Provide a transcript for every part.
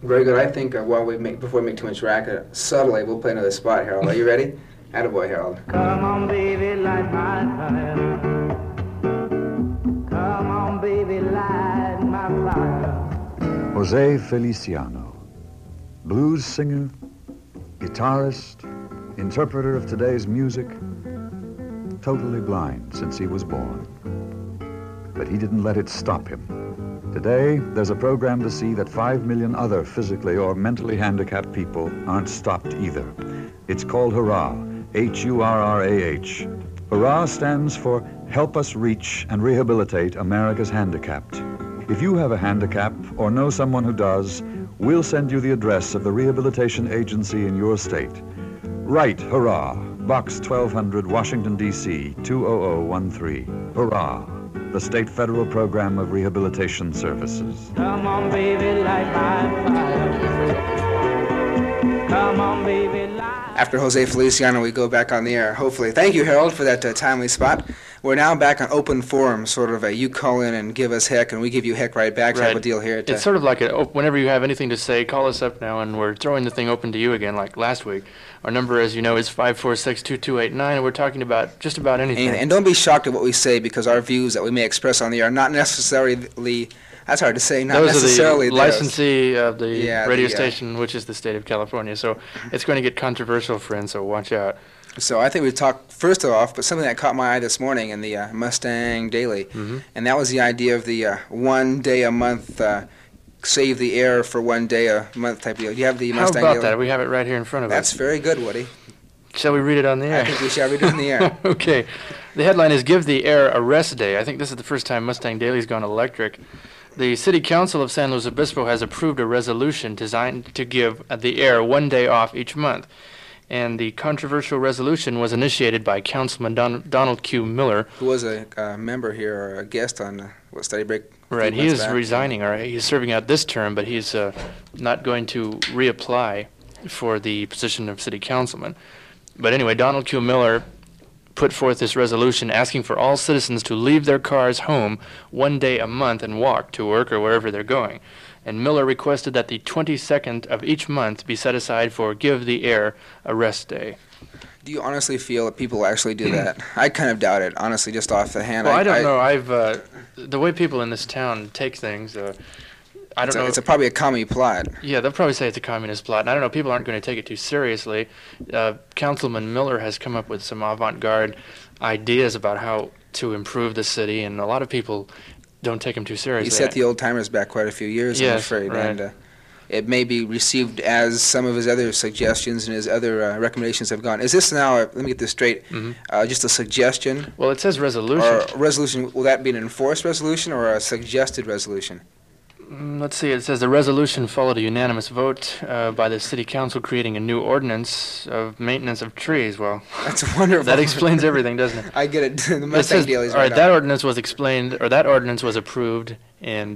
Very good. I think before we make too much racket, subtly we'll play another spot, Harold. Are you ready? Attaboy, Harold. Come on, baby, light my fire. Come on, baby, light my fire. Jose Feliciano, blues singer, guitarist, interpreter of today's music, totally blind since he was born. But he didn't let it stop him. Today, there's a program to see that 5 million other physically or mentally handicapped people aren't stopped either. It's called Hurrah, H-U-R-R-A-H. Hurrah stands for Help Us Reach and Rehabilitate America's Handicapped. If you have a handicap or know someone who does, we'll send you the address of the rehabilitation agency in your state. Write Hurrah, Box 1200, Washington, D.C., 20013. Hurrah, the State Federal Program of Rehabilitation Services. Come on, baby, light my fire. Come on, baby, light. After Jose Feliciano, we go back on the air, hopefully. Thank you, Harold, for that timely spot. We're now back on open forum, sort of you call in and give us heck, and we give you heck right back type of deal here. It's sort of like whenever you have anything to say, call us up now, and we're throwing the thing open to you again, like last week. Our number, as you know, is 546-2289, and we're talking about just about anything. And don't be shocked at what we say, because our views that we may express on the air are not necessarily, that's hard to say, not those necessarily are the licensee of the radio the station, which is the state of California. So it's going to get controversial, friends, so watch out. So I think we talked first off, but something that caught my eye this morning in the Mustang Daily, and that was the idea of the 1 day a month, save the air for 1 day a month type deal. Do you have the Mustang Daily? How about that? We have it right here in front of us. That's very good, Woody. Shall we read it on the air? I think we shall read it on the air. Okay. The headline is Give the Air a Rest Day. I think this is the first time Mustang Daily's gone electric. The City Council of San Luis Obispo has approved a resolution designed to give the air 1 day off each month. And the controversial resolution was initiated by Councilman Donald Q. Miller. Who was a member here, or a guest on Study Break. Right, he is resigning, or he's serving out this term, but he's not going to reapply for the position of city councilman. But anyway, Donald Q. Miller put forth this resolution asking for all citizens to leave their cars home 1 day a month and walk to work or wherever they're going. And Miller requested that the 22nd of each month be set aside for Give the Air a Rest Day. Do you honestly feel that people actually do that? I kind of doubt it, honestly, just off the hand. Well, I don't know. The way people in this town take things, I don't know. It's probably a commie plot. Yeah, they'll probably say it's a communist plot. And I don't know, people aren't going to take it too seriously. Councilman Miller has come up with some avant-garde ideas about how to improve the city, and a lot of people don't take him too seriously. He set the old-timers back quite a few years, I'm afraid. Right. And it may be received as some of his other suggestions and his other recommendations have gone. Is this now, let me get this straight, just a suggestion? Well, it says resolution. Or a resolution, will that be an enforced resolution or a suggested resolution? Let's see, it says the resolution followed a unanimous vote by the city council creating a new ordinance of maintenance of trees. Well, that's wonderful. That explains everything, doesn't it? I get it. The Mustang Daily is all right, that ordinance was explained, or that ordinance was approved, and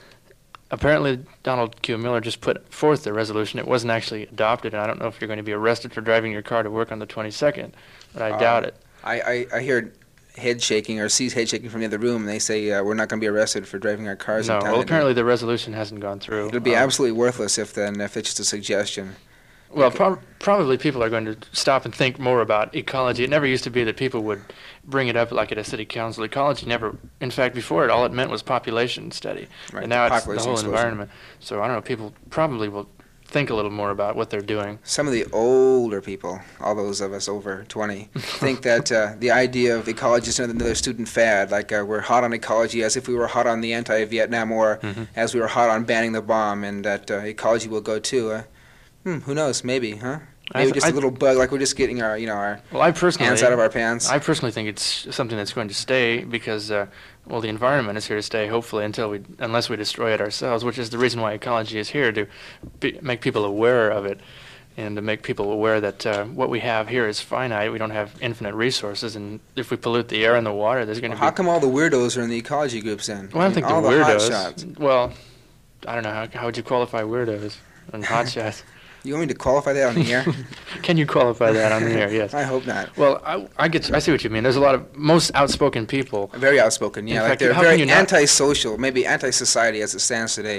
apparently Donald Q. Miller just put forth the resolution. It wasn't actually adopted, and I don't know if you're going to be arrested for driving your car to work on the 22nd, but I doubt it. I hear head shaking, or sees head shaking from the other room, and they say we're not going to be arrested for driving our cars in town. Well, apparently the resolution hasn't gone through. It'll be absolutely worthless if it's just a suggestion. Well, probably people are going to stop and think more about ecology. It never used to be that people would bring it up like at a city council. Ecology never, in fact, before it, all it meant was population study. Right, and now it's the whole environment. So I don't know, people probably will think a little more about what they're doing. Some of the older people, all those of us over 20, think that the idea of ecology is another student fad, like we're hot on ecology as if we were hot on the anti-Vietnam War, as we were hot on banning the bomb, and that ecology will go too. Who knows? Maybe, huh? Maybe just a little bug, like we're just getting our, hands out of our pants. I personally think it's something that's going to stay because, the environment is here to stay, hopefully, unless we destroy it ourselves, which is the reason why ecology is here, to make people aware of it and to make people aware that what we have here is finite. We don't have infinite resources, and if we pollute the air and the water, there's going to be... How come all the weirdos are in the ecology groups then? Well, I think all the weirdos... hotshots. Well, I don't know. How would you qualify weirdos and hotshots? You want me to qualify that on the air? Can you qualify that on the air? Yes. I hope not. Well, I see what you mean. There's a lot of most outspoken people. Very outspoken, yeah. In like fact, they're very antisocial, maybe anti-society as it stands today.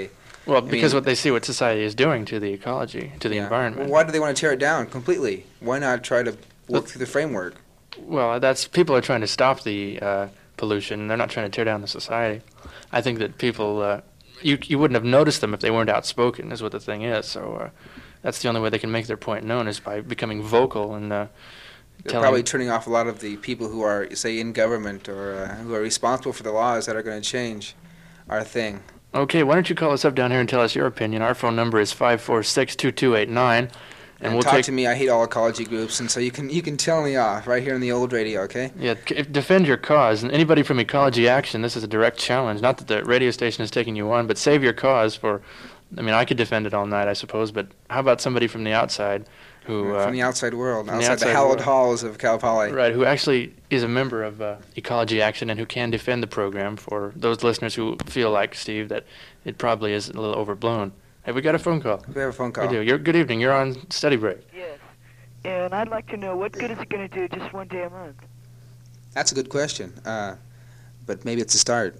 Well, because what they see what society is doing to the ecology, to the environment. Well, why do they want to tear it down completely? Why not try to work through the framework? Well, people are trying to stop the pollution. They're not trying to tear down the society. I think that people, you wouldn't have noticed them if they weren't outspoken, is what the thing is. So that's the only way they can make their point known, is by becoming vocal and They're probably turning off a lot of the people who are, say, in government or who are responsible for the laws that are going to change our thing. Okay, why don't you call us up down here and tell us your opinion? Our phone number is 546-2289. And we'll talk to me. I hate all ecology groups, and so you can tell me off right here on the old radio, okay? Yeah, defend your cause. And anybody from Ecology Action, this is a direct challenge. Not that the radio station is taking you on, but save your cause for... I mean, I could defend it all night, I suppose, but how about somebody from the outside who... from the outside world, outside the hallowed halls of Cal Poly. Right, who actually is a member of Ecology Action and who can defend the program for those listeners who feel like, Steve, that it probably is a little overblown. Have we got a phone call? We have a phone call. We do. Good evening. You're on study break. Yes. And I'd like to know, what good is it going to do just one day a month? That's a good question. But maybe it's a start.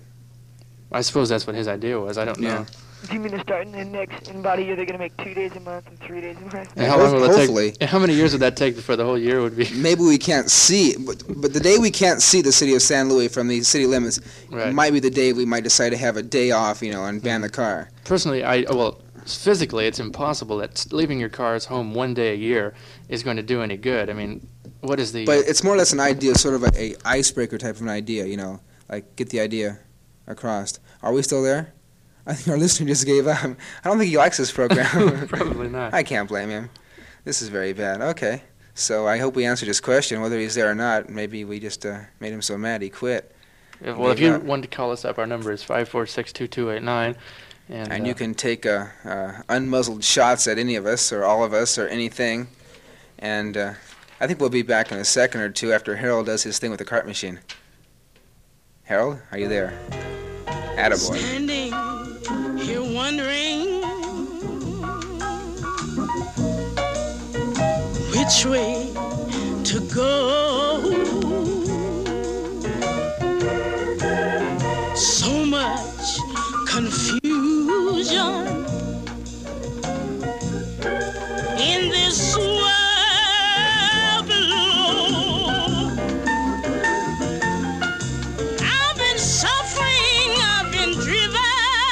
I suppose that's what his idea was. I don't know. Do you mean to start in about a year they're going to make 2 days a month and 3 days a month? And how long will it Hopefully. take? How many years would that take for the whole year would be? Maybe we can't see, but the day we can't see the city of San Luis from the city limits might be the day we might decide to have a day off, and ban the car. Personally, physically, it's impossible that leaving your cars home 1 day a year is going to do any good. I mean, what is the... But it's more or less an idea, sort of a icebreaker type of an idea, like get the idea across. Are we still there? I think our listener just gave up. I don't think he likes this program. Probably not. I can't blame him. This is very bad. Okay. So I hope we answered his question, whether he's there or not. Maybe we just made him so mad he quit. Well, if you want to call us up, our number is 546-2289. And you can take unmuzzled shots at any of us or all of us or anything. And I think we'll be back in a second or two after Harold does his thing with the cart machine. Harold, are you there? Attaboy. Standing here wondering which way to go. So much confusion in this world below. I've been suffering, I've been driven.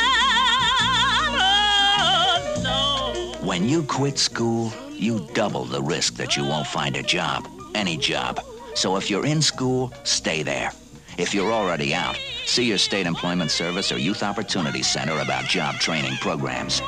Oh, no. When you quit school, you double the risk that you won't find a job, any job. So if you're in school, stay there. If you're already out, see your state employment service or youth opportunity center about job training programs.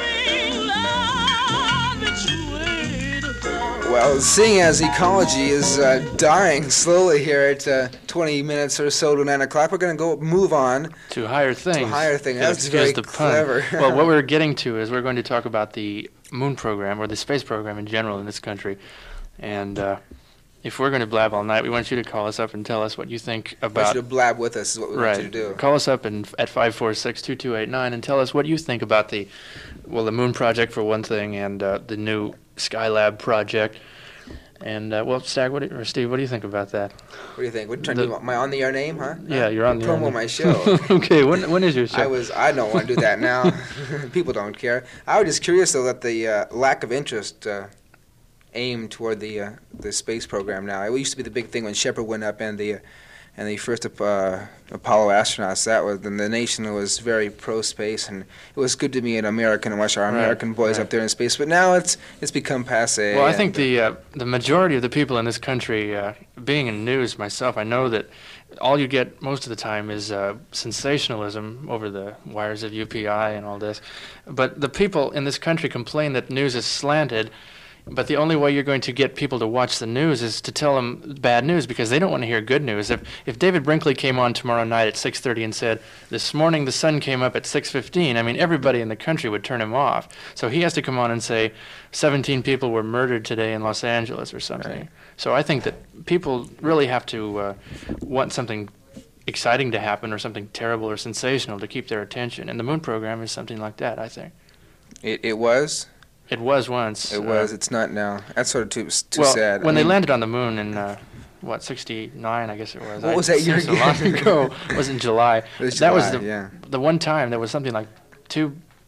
Well, seeing as ecology is dying slowly here at 20 minutes or so to 9 o'clock, we're going to move on to higher things. That's very clever. Well, what we're getting to is we're going to talk about the moon program or the space program in general in this country. And if we're going to blab all night, we want you to call us up and tell us what you think about... I want you to blab with us is what we want you to do. Call us up at 546-2289 and tell us what you think about the moon project for one thing and the new Skylab project. And, Steve, what do you think about that? What do you think? What, trying to do my on-the-air name, huh? Yeah, you're on the air. Promo my show. Okay, when is your show? I don't want to do that now. People don't care. I was just curious, though, that the lack of interest aimed toward the space program now. It used to be the big thing when Shepard went up and the first Apollo astronauts. And the nation was very pro-space, and it was good to be an American and watch our American boys up there in space. But now it's become passé. Well, I think the majority of the people in this country, being in news myself, I know that all you get most of the time is sensationalism over the wires of UPI and all this. But the people in this country complain that news is slanted. But the only way you're going to get people to watch the news is to tell them bad news, because they don't want to hear good news. If David Brinkley came on tomorrow night at 6:30 and said, "This morning the sun came up at 6:15," I mean, everybody in the country would turn him off. So he has to come on and say, 17 people were murdered today in Los Angeles or something. Right. So I think that people really have to want something exciting to happen or something terrible or sensational to keep their attention. And the moon program is something like that, I think. It was? It was once. It was. It's not now. That's sort of too well, sad. When they landed on the moon in, 69, I guess it was. What was that year again? So long ago. It was in July. It was that July, was the one time there was something like 2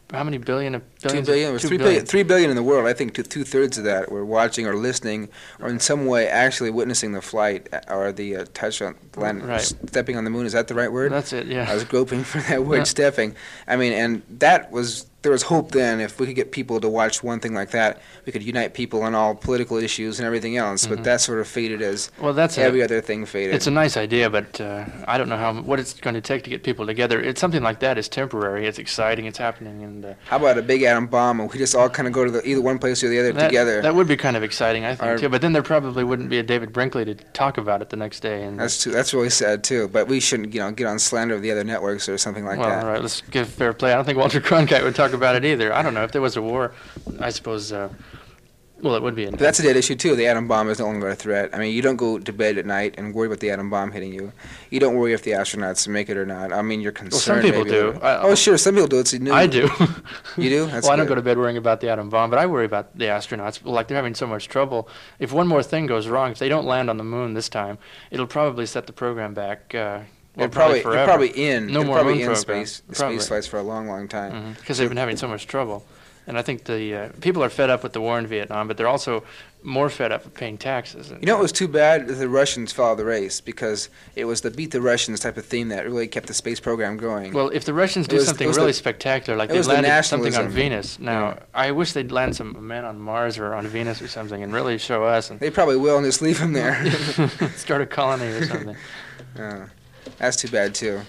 how many billion? 2 billion. It was 3 billion in the world. I think two-thirds of that were watching or listening or in some way actually witnessing the flight or the touch on land, Right. stepping on the moon. Is that the right word? That's it, yeah. I was groping for that word, Yeah. stepping. I mean, and that was, there was hope then if we could get people to watch one thing like that, we could unite people on all political issues and everything else. But that sort of faded as Well, that's every other thing faded. It's a nice idea, but I don't know what it's going to take to get people together. It's something like that is temporary. It's exciting. It's happening, and How about a big atom bomb and we just all kind of go to either one place or the other together? That would be kind of exciting, I think, Or- too. But then there probably wouldn't be a David Brinkley to talk about it the next day. And That's really sad too. But we shouldn't, get on slander of the other networks or something like well, that. all right, let's give fair play. I don't think Walter Cronkite would talk about it either. I don't know if there was a war. I suppose. Well, it would be. But that's a dead issue too. The atom bomb is no longer a threat. I mean, you don't go to bed at night and worry about the atom bomb hitting you. You don't worry if the astronauts make it or not. I mean, you're Well, concerned. some people maybe. do. Oh, sure, some people do. It's new. I do. You do? That's well, I don't good. go to bed worrying about the atom bomb, but I worry about the astronauts. Like, they're having so much trouble. If one more thing goes wrong, if they don't land on the moon this time, it'll probably set the program back. They're probably forever. in. No they're more probably moon in program. space Probably. flights for a long, long time. Because they've been having so much trouble. And I think the people are fed up with the war in Vietnam, but they're also more fed up with paying taxes. You know, it was too bad that the Russians followed the race because it was the beat the Russians type of theme that really kept the space program going. Well, if the Russians do It was something the- really spectacular, like it they was the landed something on nationalism. Venus. Now, Yeah. I wish they'd land some men on Mars or on Venus or something and really show us and They probably will and just leave them there. start a colony or something. That's too bad too.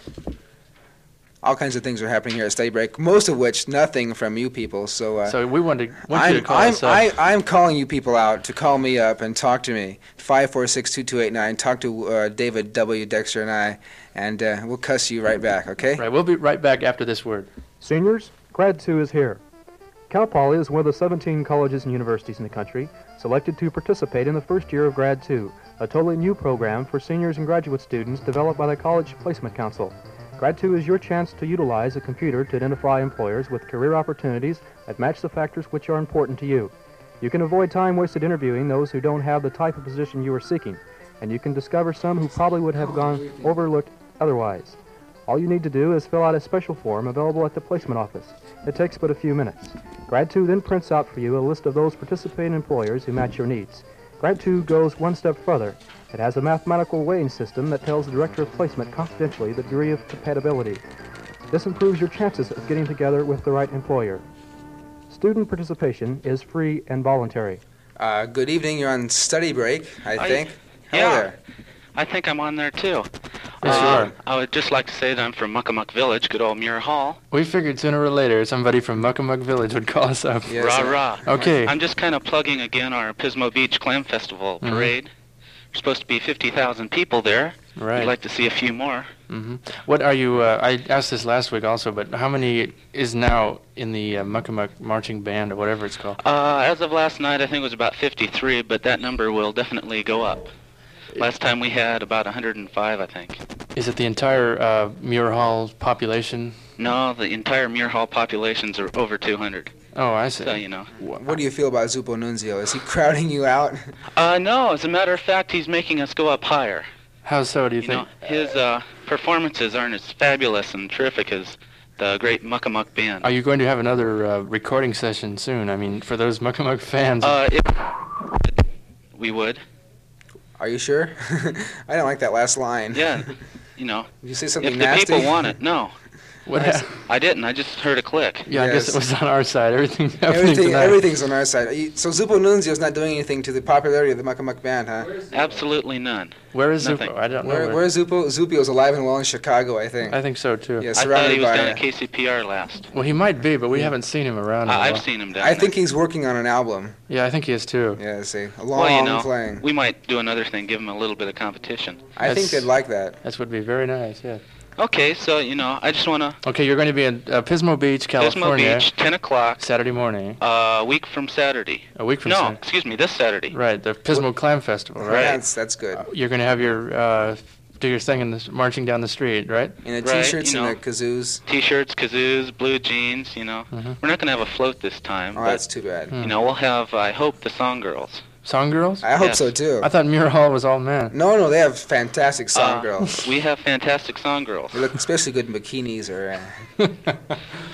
All kinds of things are happening here at Study Break, most of which nothing from you people. So, So we want you to call us up. I'm calling you people out to call me up and talk to me. 546-2289. Talk to David W. Dexter and I, and we'll cuss you right back. Okay? Right, we'll be right back after this word. Seniors, Grad 2 is here. Cal Poly is one of the 17 colleges and universities in the country selected to participate in the first year of Grad 2, a totally new program for seniors and graduate students developed by the College Placement Council. Grad 2 is your chance to utilize a computer to identify employers with career opportunities that match the factors which are important to you. You can avoid time wasted interviewing those who don't have the type of position you are seeking, and you can discover some who probably would have gone overlooked otherwise. All you need to do is fill out a special form available at the placement office. It takes but a few minutes. Grad 2 then prints out for you a list of those participating employers who match your needs. Grad 2 goes one step further. It has a mathematical weighing system that tells the director of placement confidentially the degree of compatibility. This improves your chances of getting together with the right employer. Student participation is free and voluntary. Good evening. You're on Study Break, I think. Hello yeah. there. I think I'm on there too. Yes, you are. I would just like to say that I'm from Muckamuck Village, good old Muir Hall. We figured sooner or later somebody from Muckamuck Village would call us up. Yes, rah sir. rah. Okay. I'm just kind of plugging again our Pismo Beach Clam Festival parade. There's supposed to be 50,000 people there. Right. I'd like to see a few more. What are you, I asked this last week also, but how many is now in the Muckamuck Marching Band or whatever it's called? As of last night, I think it was about 53, but that number will definitely go up. Last time we had about 105, I think. Is it the entire Muir Hall population? No, the entire Muir Hall populations are over 200. Oh, I see. So, you know. What do you feel about Zupo Nunzio? Is he crowding you out? No, as a matter of fact, he's making us go up higher. How so, do you You think? know, his performances aren't as fabulous and terrific as the great Muckamuck Band. Are you going to have another recording session soon? I mean, for those Muckamuck fans. We would. Are you sure? I don't like that last line. Yeah, you know. Did you say something If nasty? the people want it, no. What I didn't. I just heard a click. Yeah, I guess Yes. it was on our side. Everything's happening tonight. Everything's on our side. So Zupo Nunzio's not doing anything to the popularity of the Muckamuck Band, huh? Absolutely none. Where is Nothing. Zupo? I don't know. Where's Zupo? Zupio's alive and well in Chicago, I think. I think so, too. Yeah, I thought surrounded he was by. down at KCPR last. Well, he might be, but we haven't seen him around in a I've while. seen him down I there. think he's working on an album. Yeah, I think he is, too. Yeah, see, a long Well, you know, playing. we might do another thing, give him a little bit of competition. I think they'd like that. That would be very nice, yeah. Okay, so, you know, I just want to... Okay, you're going to be in Pismo Beach, California. Pismo Beach, 10 o'clock, Saturday morning. a week from Saturday. A week from No, Saturday. excuse me, this Saturday. Right, the Pismo Clam Festival, right? That's good. You're going to have your do your thing in the marching down the street, right? And the Right, T-shirts you and know. the kazoos. T-shirts, kazoos, blue jeans, you know. We're not going to have a float this time, Oh, but, that's too bad. you know, we'll have, I hope, the Song Girls. Song girls? I hope Yes. so too. I thought Muir Hall was all men. No, they have fantastic song girls. We have fantastic Song Girls. They look especially good in bikinis or.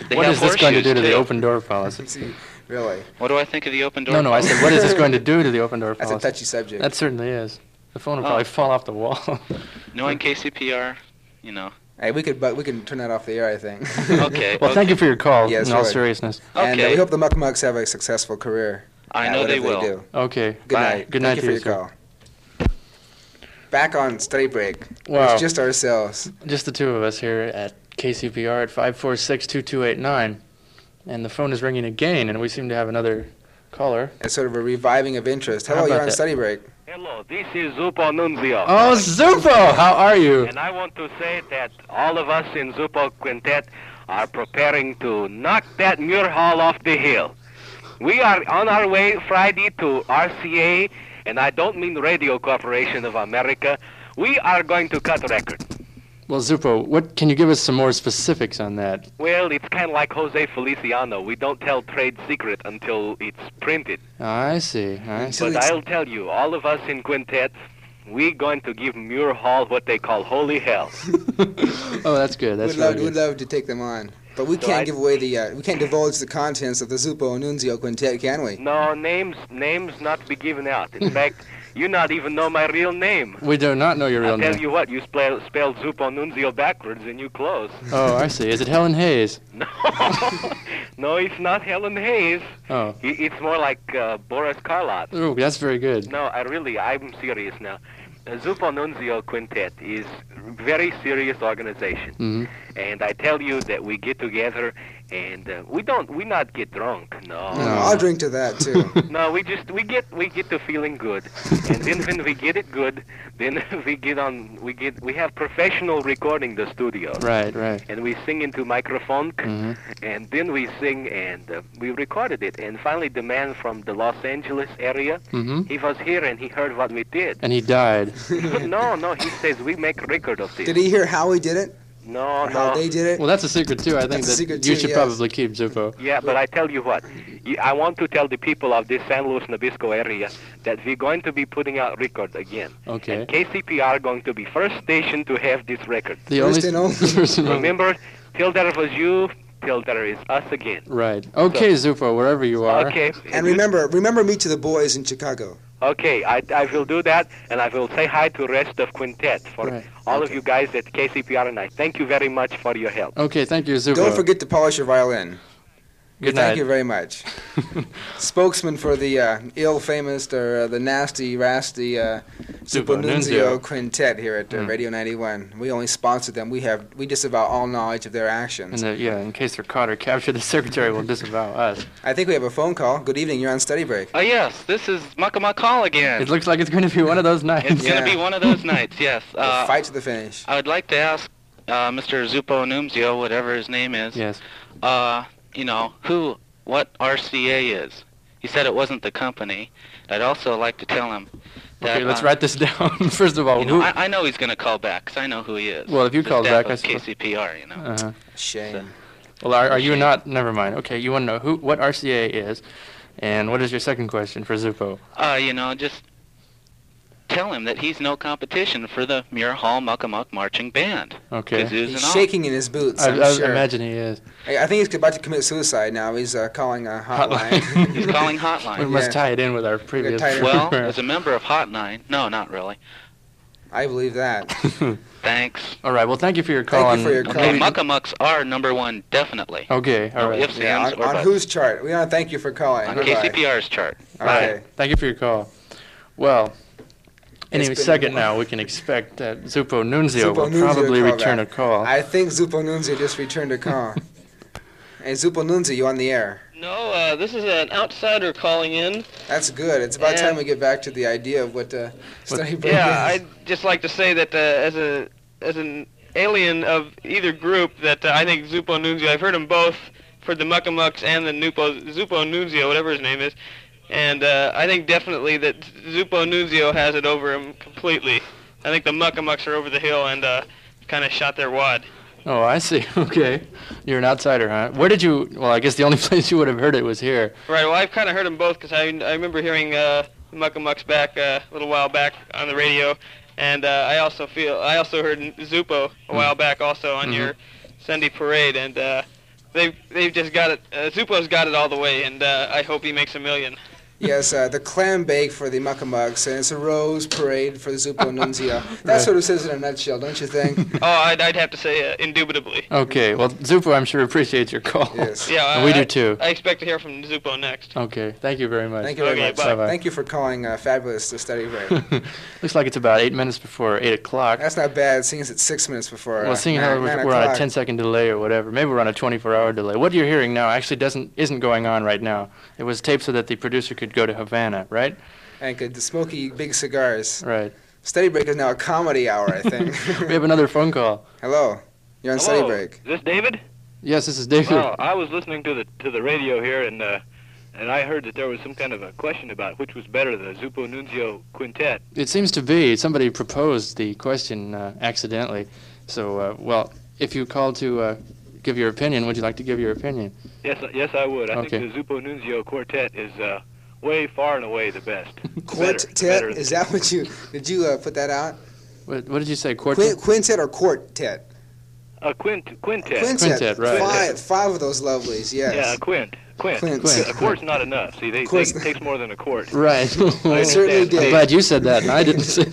They What have is this going to do to horseshoes, the too. open door policy? Really? What do I think of the open door? No, I said, what is this going to do to the open door That's policy? a touchy subject. That certainly is. The phone will Oh. probably fall off the wall. Knowing KCPR, you know. Hey, we can turn that off the air, I think. Okay. Well, thank you for your call, Yes, in all really. seriousness. And Okay. we hope the Muck Mucks have a successful career. I at know they whatever will. do. Okay. Good Bye. night. Good night Thank to you you, for your sir. call. Back on study break. Wow. It's just ourselves. Just the two of us here at KCPR at 546-2289. And the phone is ringing again, and we seem to have another caller. It's sort of a reviving of interest. How Hello, you're about on that? study break. Hello, this is Zupo Nunzio. Oh, Zupo! How are you? And I want to say that all of us in Zupo Quintet are preparing to knock that Muir Hall off the hill. We are on our way Friday to RCA, and I don't mean Radio Corporation of America. We are going to cut record. Well, Zupo, what can you give us some more specifics on that? Well, it's kind of like Jose Feliciano. We don't tell trade secret until it's printed. I see. But I'll tell you, all of us in Quintet, we're going to give Muir Hall what they call holy hell. Oh, that's good. That's really We'd good. love to take them on. But we can't give away we can't divulge the contents of the Zupo Nunzio Quintet, can we? No, names not be given out. In fact, you not even know my real name. We do not know your real I'll tell name. you what, you spell Zupo Nunzio backwards and you close. Oh, I see. Is it Helen Hayes? No, no, it's not Helen Hayes. Oh. It's more like Boris Karloff. Ooh, that's very good. No, I'm serious now. Zupo Nunzio Quintet is a very serious organization. Mm-hmm. And I tell you that we get together and we not get drunk. No. I'll drink to that too. No, we get to feeling good. And then when we get it good, then we have professional recording the studio. Right. And we sing into microphone, Mm-hmm. and then we sing, and we recorded it. And finally, the man from the Los Angeles area, Mm-hmm. he was here and he heard what we did. And he died. No, he says we make a record of this. Did he hear how we did it? No, How they did it? Well, that's a secret, too. I think That's a that secret, you too, should yes. probably keep, Zupo. Yeah, but I tell you what, I want to tell the people of this San Luis Nabisco area that we're going to be putting out record again. Okay. And KCPR going to be first station to have this record. The First and only. First and only. Remember, till there was you, till there is us again. Right. Okay, Zupo, wherever you are. Okay. And remember me to the boys in Chicago. Okay, I will do that, and I will say hi to the rest of Quintet for Right. all of you guys at KCPR, and I thank you very much for your help. Okay, thank you, Zupo. Don't forget to polish your violin. Good Thank night. you very much. Spokesman for the ill-famous or the nasty, rasty Zupo Nunzio Nunzio. Quintet here at Radio 91. We only sponsor them. We disavow all knowledge of their actions. And in case they're caught or captured, the secretary will disavow us. I think we have a phone call. Good evening. You're on study break. Oh, yes, this is Muckamuck Hall again. It looks like it's going to be one of those nights. It's going to be one of those nights, yes. Fight to the finish. I would like to ask Mr. Zupo Nunzio, whatever his name is, Yes. what RCA is. He said it wasn't the company. I'd also like to tell him that... Okay, let's write this down. First of all, You know, I know he's going to call back, because I know who he is. Well, if you The called staff back, I of suppose. KCPR, you know. Uh-huh. Shame. Well, are you not? Never mind. Okay, you want to know what RCA is, and what is your second question for Zupo? Just tell him that he's no competition for the Muir Hall Muckamuck Marching Band. Okay. Kazoos He's and all. shaking in his boots, I I'm sure. imagine he is. I think he's about to commit suicide now. He's calling a hotline. He's calling Hotline. We must tie it in with our previous. tie it in. Well, as a member of Hotline, no, not really. I believe that. Thanks. All right. Well, thank you for your call. Thank you for your call. Okay, Muckamucks are number one, definitely. Okay. All No right. ifs, Yeah, ands, or on buts. whose chart? We want to thank you for calling. On Goodbye. KCPR's chart. Okay. Thank you for your call. Well, any It's been- second now, we can expect that Zupo Nunzio Zupo will Nunzio probably call return back. a call. I think Zupo Nunzio just returned a call. Hey, Zupo Nunzio, you on the air? No, this is an outsider calling in. That's good. It's about And- time we get back to the idea of what study break Yeah, is. I'd just like to say that as an alien of either group, that I think Zupo Nunzio, I've heard them both for the Muckamucks and the Zupo Nunzio, whatever his name is, and I think definitely that Zupo Nunzio has it over him completely. I think the Muckamucks are over the hill and kind of shot their wad. Oh, I see. Okay. You're an outsider, huh? Where did you... Well, I guess the only place you would have heard it was here. Right, well, I've kind of heard them both because I remember hearing the Muckamucks back a little while back on the radio, and I also heard Zupo a while back also on your Sunday parade, and they've just got it. Zupo's got it all the way, and I hope he makes $1 million. Yes, the clam bake for the Muckamucks, and it's a rose parade for the Zupo Nunzio. That sort of says it in a nutshell, don't you think? Oh, I'd have to say indubitably. Okay, well, Zupo, I'm sure appreciates your call. Yes. Yeah, we do too. I expect to hear from Zupo next. Okay, thank you very much. Thank you very much. Bye-bye. Thank you for calling Fabulous to Study Break. Looks like it's about 8 minutes before 8 o'clock. That's not bad, seeing as it's 6 minutes before Well, seeing how we're on a 10-second delay or whatever, maybe we're on a 24-hour delay. What you're hearing now actually isn't going on right now. It was taped so that the producer could go to Havana, right? And could smoky big cigars. Right. Study Break is now a comedy hour, I think. We have another phone call. Hello. You're on Study Break. Is this David? Yes, this is David. Well, I was listening to the radio here, and I heard that there was some kind of a question about which was better, the Zupo Nunzio Quintet. It seems to be. Somebody proposed the question accidentally. So, well, if you called to give your opinion, would you like to give your opinion? Yes, I would. I Okay. think the Zupo Nunzio Quartet is way, far and away the best. Quartet? Better. Is that what did you put that out? What did you say, quartet? Quintet or quartet? Quintet. Quintet, right. Five of those lovelies, yes. Yeah, a quint. A quart's not enough. See, it takes more than a quart. Right. I certainly did. I'm glad you said that, and I didn't say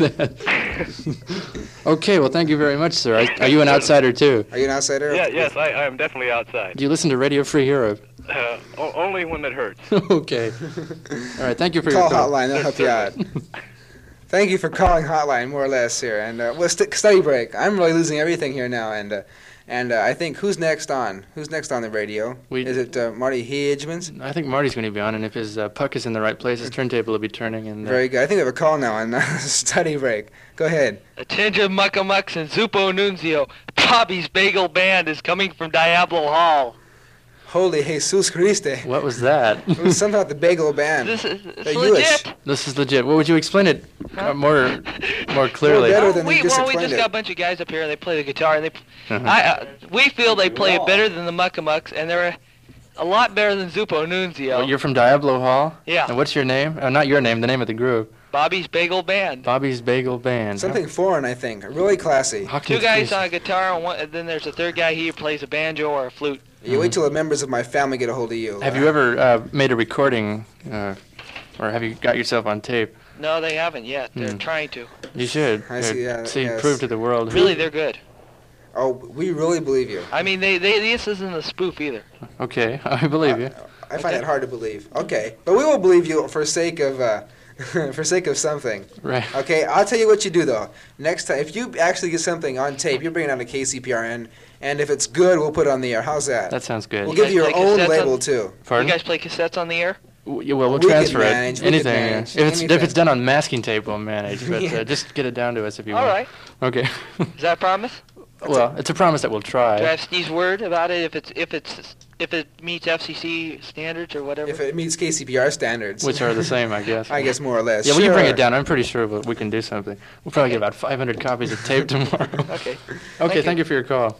that. Okay, well, thank you very much, sir. Are you an outsider, too? Are you an outsider? Yeah, yes, I am definitely outside. Do you listen to Radio Free Europe? Only when it hurts. Okay. All right, thank you for your call. call. Hotline, they'll help you out. Thank you for calling Hotline, more or less, here. And we'll Study Break. I'm really losing everything here now, and I think, who's next on? Who's next on the radio? Is it Marty Hedgemans? I think Marty's going to be on, and if his puck is in the right place, his turntable will be turning. And Very good. I think we have a call now on Study Break. Go ahead. Attention Muckamucks and Zupo Nunzio. Bobby's Bagel Band is coming from Diablo Hall. Holy Jesus Christ. What was that? It was something about the Bagel Band. This is They're legit. This is legit. What would you explain it more clearly? better than we you just just explained got it. a bunch of guys up here and they play the guitar and we feel they play it better than the Muckamucks and they're a lot better than Zupo Nunzio. Well, you're from Diablo Hall? Yeah. And what's your name? Not your name, the name of the group. Bobby's Bagel Band. Bobby's Bagel Band. Something foreign, I think. Really classy. Two guys on a guitar and then there's a third guy. He plays a banjo or a flute. You wait till the members of my family get a hold of you. Have you ever made a recording, or have you got yourself on tape? No, they haven't yet. They're trying to. You should. I see, yeah, yes. Prove to the world. Really, they're good. Oh, we really believe you. I mean, this isn't a spoof either. Okay, I believe you. I find it hard to believe. Okay, but we will believe you for sake of something. Right. Okay, I'll tell you what you do though. Next time, if you actually get something on tape, you're bringing it on to KCPRN, and if it's good, we'll put it on the air. How's that? That sounds good. We'll give you your own label too. Pardon? You guys play cassettes on the air? Yeah, well, we'll We can transfer manage, it. we can Anything. manage, If it's done on masking tape, we'll manage. But Yeah. just get it down to us if you All want. right. Okay. Is that a promise? Well, it's a promise that we'll try. Do I have Steve's word about it if it meets FCC standards or whatever? If it meets KCPR standards. Which are the same, I guess. I guess more or less. Yeah, well, you bring Sure. it down. I'm pretty sure we can do something. We'll probably get about 500 copies of tape tomorrow. Okay. Okay, thank you for your call.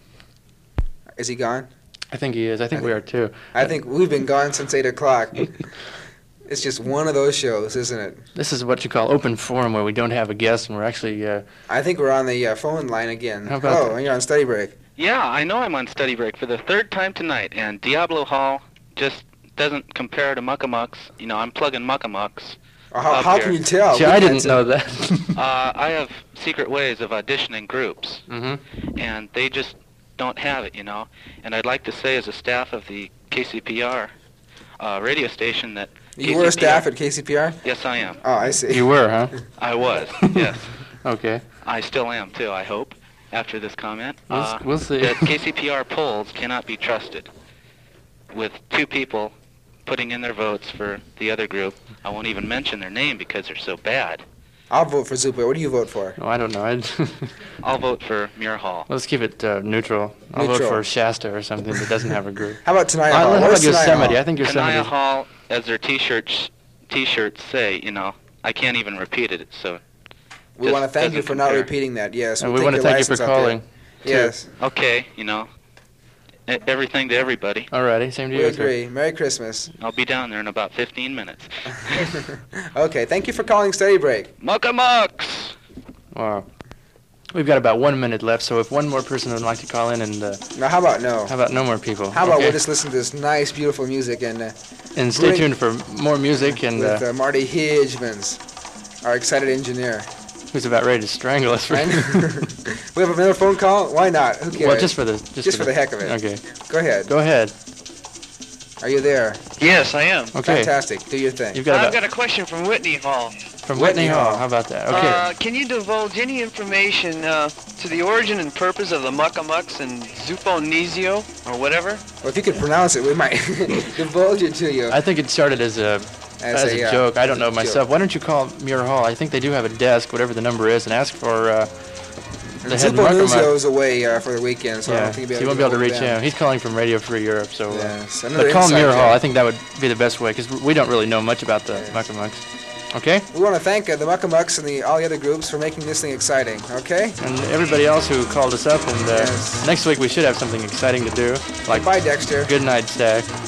Is he gone? I think he is. I think we are too. I think we've been gone since 8 o'clock. It's just one of those shows, isn't it? This is what you call open forum, where we don't have a guest and we're actually... I think we're on the phone line again. How about you're on Study Break. Yeah, I know I'm on Study Break for the third time tonight, and Diablo Hall just doesn't compare to Muckamucks. You know, I'm plugging Muckamucks. How can you tell? See, I didn't know that. I have secret ways of auditioning groups, and they just don't have it, you know. And I'd like to say, as a staff of the KCPR radio station, that You were a staff at KCPR? Yes, I am. Oh, I see. You were, huh? I was, yes. Okay. I still am, too, I hope, after this comment. We'll see. That KCPR polls cannot be trusted. With two people putting in their votes for the other group, I won't even mention their name because they're so bad. I'll vote for Zupo. What do you vote for? Oh, I don't know. I'll vote for Muir Hall. Let's keep it neutral. I'll vote for Shasta or something that doesn't have a group. How about Tenaya Hall? Hall? How Where's about Tenaya Yosemite? Hall? I think Yosemite Tenaya is... Hall, as their T-shirts say, you know, I can't even repeat it, so... We want to thank you for not repeating that, yes. And we'll we want to take your thank you for license out there. calling. Yes. Okay, you know, everything to everybody. Alrighty, same to We you. agree. Merry Christmas. I'll be down there in about 15 minutes. Okay, thank you for calling Study Break. Muckamucks! Wow. We've got about 1 minute left, so if one more person would like to call in and... now, how about no? How about no more people? How about we'll just listen to this nice, beautiful music and stay tuned for more music and... with Marty Hitchmans, our excited engineer. Who's about ready to strangle us. We have another phone call? Why not? Who cares? Well, just for the heck of it. Okay. Go ahead. Go ahead. Are you there? Yes, I am. Okay. Fantastic. Do your thing. I've got a question from Whitney Hall. From Whitney Hall. How about that? Okay. Can you divulge any information to the origin and purpose of the Muckamucks and Zuponisio or whatever? Well, if you could pronounce it, we might divulge it to you. I think it started as a joke. I don't know myself. Why don't you call Muir Hall? I think they do have a desk, whatever the number is, and ask for the head Zuponisio is away for the weekend, so I don't think you won't be able to reach him. He's calling from Radio Free Europe, so. Yes, but call Muir Hall. I think that would be the best way because we don't really know much about the Muckamucks. Okay? We want to thank the Muckamucks and all the other groups for making this thing exciting, okay? And everybody else who called us up, and next week we should have something exciting to do. Like bye, Dexter. Good night, Stack.